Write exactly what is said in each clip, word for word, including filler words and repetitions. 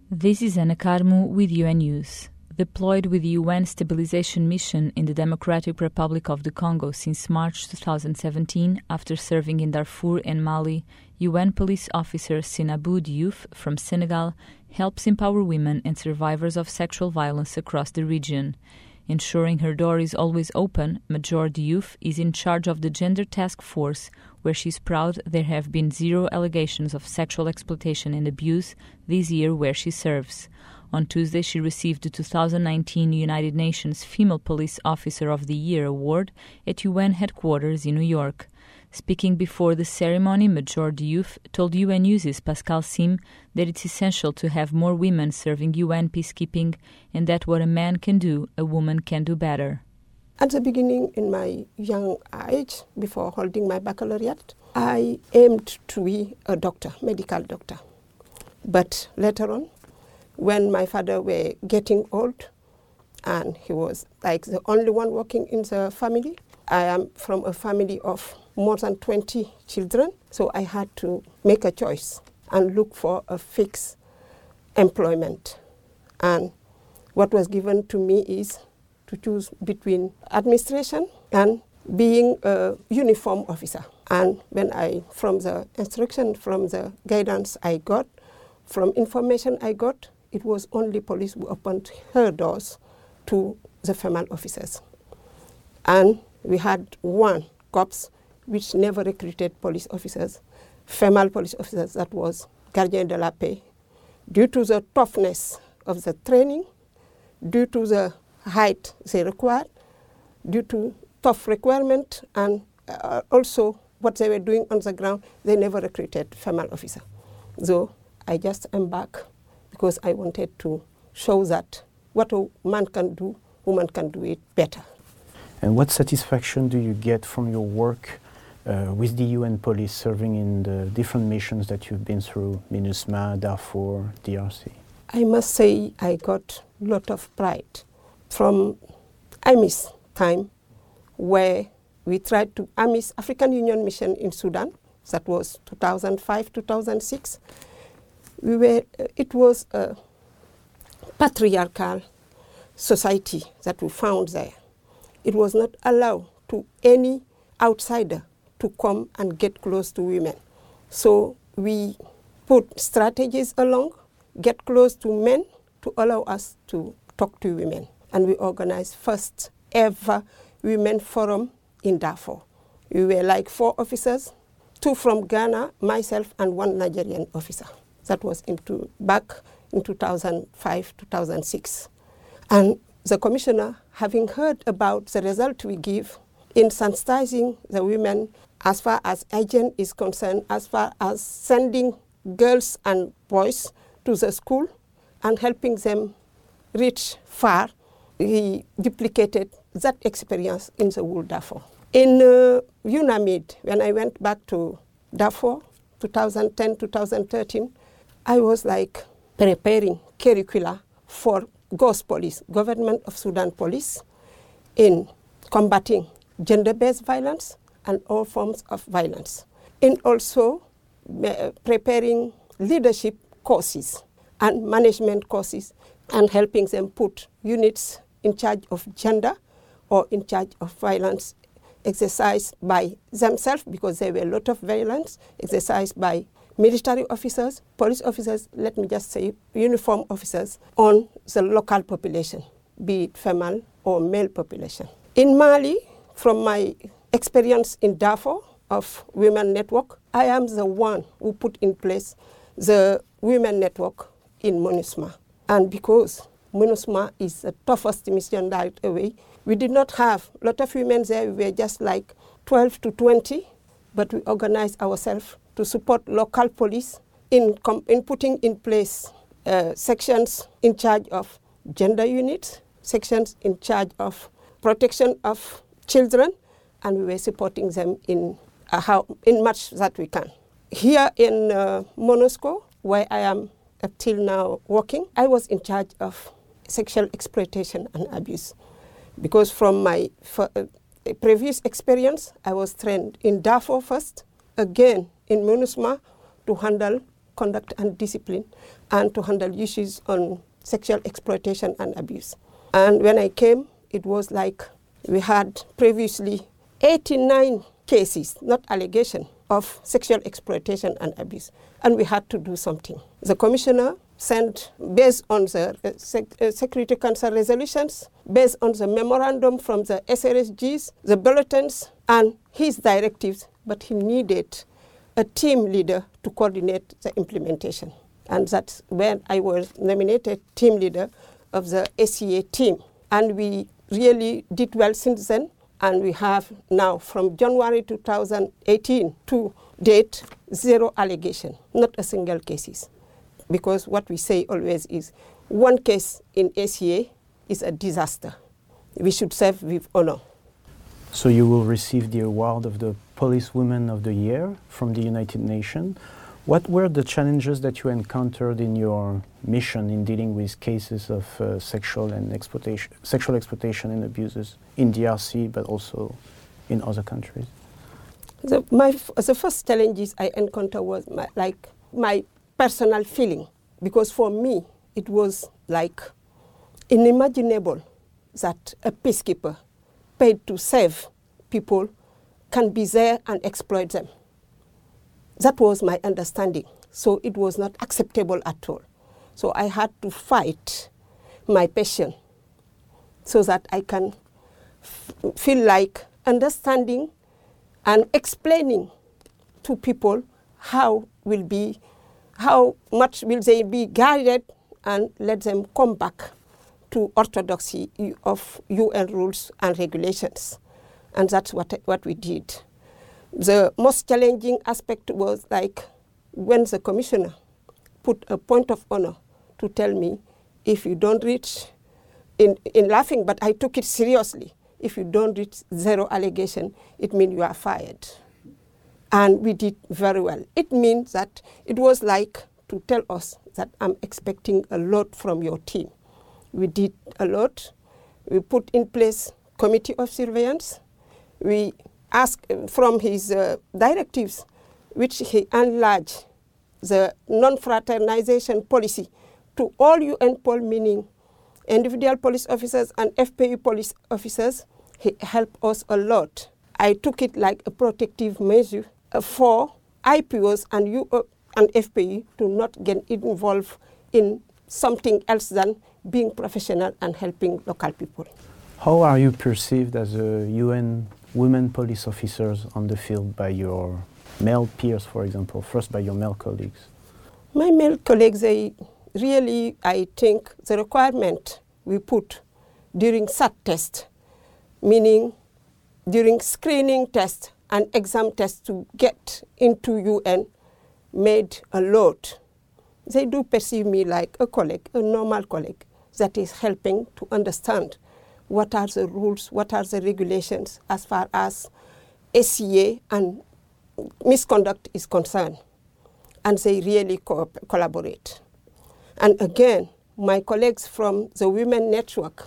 This is Ana Carmo with U N News. Deployed with the U N Stabilization Mission in the Democratic Republic of the Congo since March twenty seventeen, after serving in Darfur and Mali, U N police officer Seynabou Diouf from Senegal helps empower women and survivors of sexual violence across the region. Ensuring her door is always open, Major Diouf is in charge of the Gender Task Force, where she's proud there have been zero allegations of sexual exploitation and abuse this year where she serves. On Tuesday, she received the two thousand nineteen United Nations Female Police Officer of the Year award at U N headquarters in New York. Speaking before the ceremony, Major Diouf told U N News' Pascal Sim that it's essential to have more women serving U N peacekeeping and that what a man can do, a woman can do better. At the beginning, in my young age, before holding my baccalaureate, I aimed to be a doctor, medical doctor. But later on, when my father were getting old, and he was like the only one working in the family, I am from a family of more than twenty children, so I had to make a choice and look for a fixed employment. And what was given to me is to choose between administration and being a uniform officer. And when I, from the instruction, from the guidance I got, from information I got, it was only police who opened her doors to the female officers. And we had one corps which never recruited police officers, female police officers, that was Gardien de la Paix. Due to the toughness of the training, due to the height they required, due to tough requirement, and uh, also what they were doing on the ground, they never recruited female officer. So I just embarked because I wanted to show that what a man can do, woman can do it better. And what satisfaction do you get from your work uh, with the U N police serving in the different missions that you've been through, MINUSMA, Darfur, D R C? I must say I got a lot of pride from A M I S time, where we tried to, A M I S, African Union Mission in Sudan, that was two thousand five, two thousand six. We were, it was a patriarchal society that we found there. It was not allowed to any outsider to come and get close to women. So we put strategies along, get close to men to allow us to talk to women. And we organized first ever women forum in Darfur. We were like four officers, two from Ghana, myself, and one Nigerian officer. That was into, back in two thousand five, two thousand six. And the commissioner, having heard about the result we give in sensitizing the women as far as agent is concerned, as far as sending girls and boys to the school and helping them reach far, he duplicated that experience in the whole Darfur. In uh, UNAMID, when I went back to Darfur, twenty ten, twenty thirteen, I was like preparing curricula for G O S police, Government of Sudan Police, in combating gender-based violence and all forms of violence. In also uh, preparing leadership courses and management courses and helping them put units in charge of gender or in charge of violence exercised by themselves, because there were a lot of violence exercised by military officers, police officers, let me just say uniform officers, on the local population, be it female or male population. In Mali, from my experience in Darfur of Women Network, I am the one who put in place the Women Network in MINUSMA. And because MINUSMA is the toughest mission right away, we did not have a lot of women there. We were just like twelve to twenty, but we organized ourselves to support local police in, com- in putting in place uh, sections in charge of gender units, sections in charge of protection of children, and we were supporting them in uh, how in much that we can. Here in uh, MONUSCO, where I am up till now working, I was in charge of sexual exploitation and abuse, because from my f- uh, previous experience, I was trained in Darfur first, again in MINUSMA, to handle conduct and discipline and to handle issues on sexual exploitation and abuse. And when I came, it was like we had previously eighty-nine cases, not allegation, of sexual exploitation and abuse, and we had to do something. The commissioner sent, based on the uh, sec- uh, Security Council resolutions, based on the memorandum from the S R S Gs, the bulletins, and his directives, but he needed a team leader to coordinate the implementation. And that's when I was nominated team leader of the A C A team. And we really did well since then. And we have now, from January two thousand eighteen to date, zero allegation, not a single cases. Because what we say always is, one case in A C A is a disaster. We should serve with honor. So you will receive the award of the Policewoman of the Year from the United Nations. What were the challenges that you encountered in your mission in dealing with cases of uh, sexual and exploitation, sexual exploitation and abuses in D R C, but also in other countries? The, my, the first challenges I encountered was my, like my personal feeling, because for me it was like unimaginable that a peacekeeper paid to save people can be there and exploit them. That was my understanding. So it was not acceptable at all. So I had to fight my passion so that I can f- feel like understanding and explaining to people how will be, how much will they be guided, and let them come back to orthodoxy of U N rules and regulations. And that's what, what we did. The most challenging aspect was like when the commissioner put a point of honor to tell me, if you don't reach, in, in laughing, but I took it seriously, if you don't reach zero allegation, it means you are fired. And we did very well. It means that it was like to tell us that I'm expecting a lot from your team. We did a lot. We put in place committee of surveillance. We asked from his uh, directives, which he enlarged the non-fraternization policy to all U N P O L, meaning individual police officers and F P I police officers. He helped us a lot. I took it like a protective measure uh, for I P Os and U O and F P I to not get involved in something else than being professional and helping local people. How are you perceived as a U N women police officers on the field by your male peers, for example, first by your male colleagues? My male colleagues, they really, I think, the requirement we put during S A T test, meaning during screening test and exam test to get into U N, made a lot. They do perceive me like a colleague, a normal colleague, that is helping to understand what are the rules, what are the regulations as far as A C A and misconduct is concerned. And they really co- collaborate. And again, my colleagues from the Women Network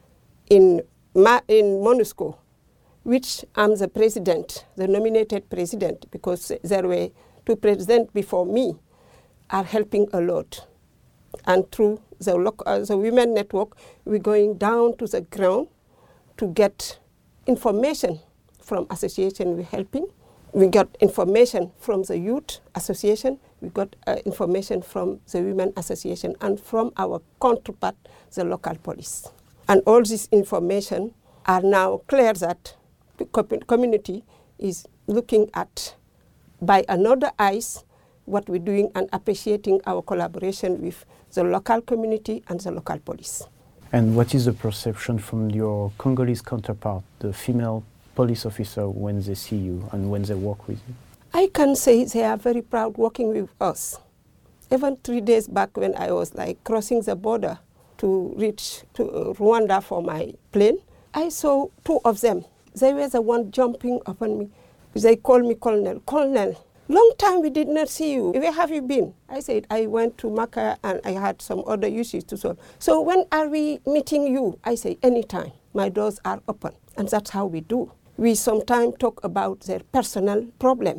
in, Ma- in MONUSCO, which I'm the president, the nominated president, because there were two presidents before me, are helping a lot. And through the, local, uh, the Women Network, we're going down to the ground to get information from association we're helping. We got information from the Youth Association, we got uh, information from the Women Association, and from our counterpart, the local police. And all this information are now clear that the community is looking at by another eyes what we're doing and appreciating our collaboration with the local community and the local police. And what is the perception from your Congolese counterpart, the female police officer, when they see you and when they work with you? I can say they are very proud working with us. Even three days back when I was like crossing the border to reach to uh, Rwanda for my plane, I saw two of them. They were the one jumping upon me. They called me Colonel. Colonel, long time we did not see you. Where have you been? I said, I went to Maka and I had some other issues to solve. So when are we meeting you? I say, anytime. My doors are open. And that's how we do. We sometimes talk about their personal problems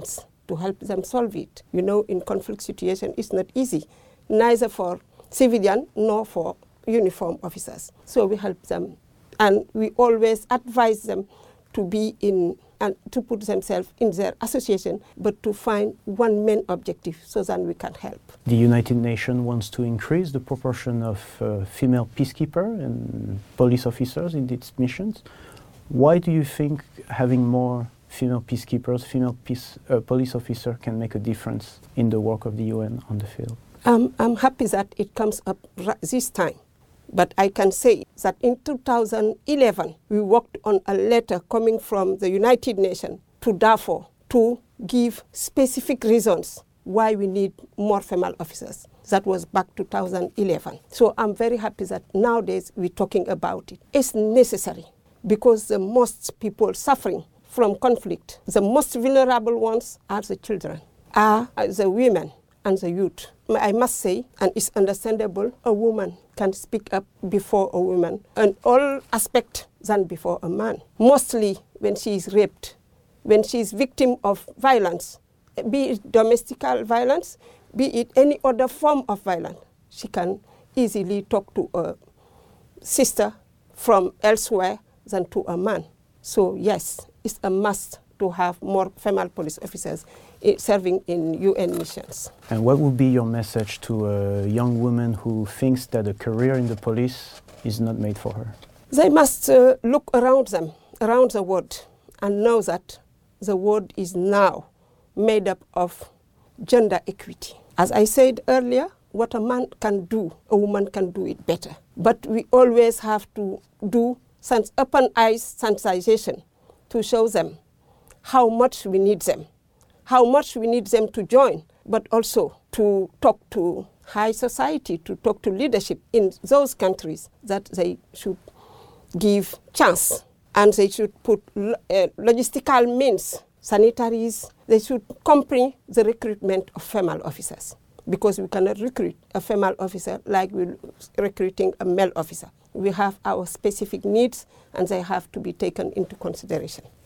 to help them solve it. You know, in conflict situation, it's not easy, neither for civilian nor for uniform officers. So we help them, and we always advise them to be in and to put themselves in their association, but to find one main objective so that we can help. The United Nations wants to increase the proportion of uh, female peacekeepers and police officers in its missions. Why do you think having more female peacekeepers, female peace, uh, police officers can make a difference in the work of the U N on the field? Um, I'm happy that it comes up this time. But I can say that in two thousand eleven, we worked on a letter coming from the United Nations to Darfur to give specific reasons why we need more female officers. That was back two thousand eleven. So I'm very happy that nowadays we're talking about it. It's necessary because the most people suffering from conflict, the most vulnerable ones are the children, are the women and the youth. I must say, and it's understandable, a woman can speak up before a woman in all aspects than before a man. Mostly when she is raped, when she is victim of violence, be it domestic violence, be it any other form of violence, she can easily talk to a sister from elsewhere than to a man. So yes, it's a must to have more female police officers serving in U N missions. And what would be your message to a young woman who thinks that a career in the police is not made for her? They must uh, look around them, around the world, and know that the world is now made up of gender equity. As I said earlier, what a man can do, a woman can do it better. But we always have to do sens- open eyes sensitization to show them how much we need them, how much we need them to join, but also to talk to high society, to talk to leadership in those countries that they should give chance and they should put uh, logistical means, sanitaries, they should accompany the recruitment of female officers because we cannot recruit a female officer like we're recruiting a male officer. We have our specific needs and they have to be taken into consideration.